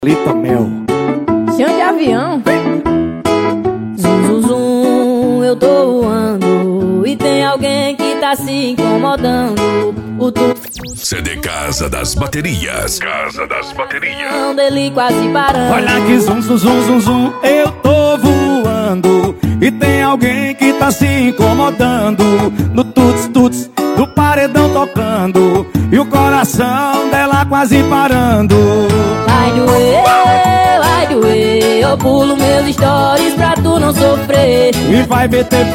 Lita Mel. Chão de avião. Zum, zum, zum, eu tô voando e tem alguém que tá se incomodando. CD Casa das Baterias. Casa das Baterias. Dele quase parando. Olha que zum, zum, zum, zum, zum, eu tô voando e tem alguém que tá se incomodando. No tuts, tuts, do paredão tocando e o coração dela quase parando. Vai doer, eu pulo meus stories pra tu não sofrer. E vai ver TV,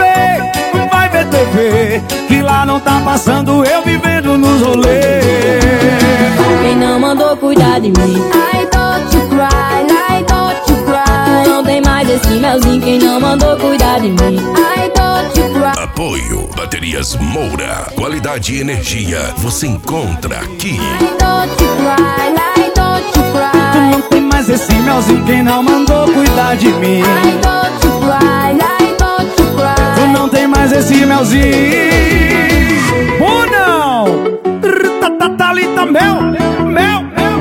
que lá não tá passando eu vivendo nos rolês. Quem não mandou cuidar de mim? I don't you cry, I don't you cry. Tu não tem mais esse melzinho. Quem não mandou cuidar de mim? I don't you cry. Apoio Baterias Moura. Qualidade e energia você encontra aqui. I don't you cry, I don't you cry. Tu não tem mais esse melzinho. Quem não mandou cuidar de mim? I don't you cry, I don't you cry. Tu não tem mais esse melzinho. Ou não? Lita Mel, Mel, Mel.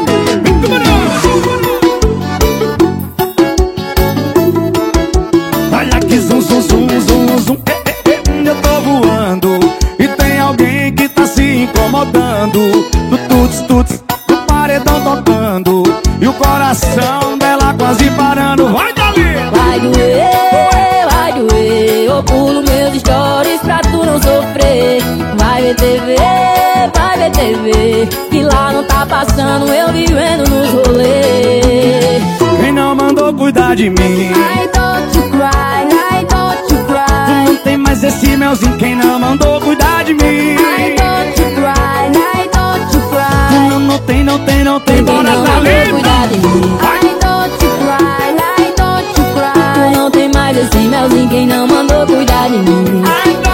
Olha que zum, zum, zum, zum, zum. Eu tô voando e tem alguém que tá se incomodando. Do tuts, tuts, do paredão tocando e o coração dela quase parando. Vai, Dali! Vai doer, eu pulo meus stories pra tu não sofrer. Vai ver TV, que lá não tá passando eu vivendo nos rolês. Quem não mandou cuidar de mim? I don't you cry, I don't you cry. Tu não tem mais esse melzinho. Quem não mandou cuidar de mim? I don't you cry, I don't you cry. Tu não tem, Quem bora não mandou Dali! cuidar de mim? I don't you cry, I don't you cry. Tu não tem mais esse melzinho. Quem não mandou cuidar de mim? Ai,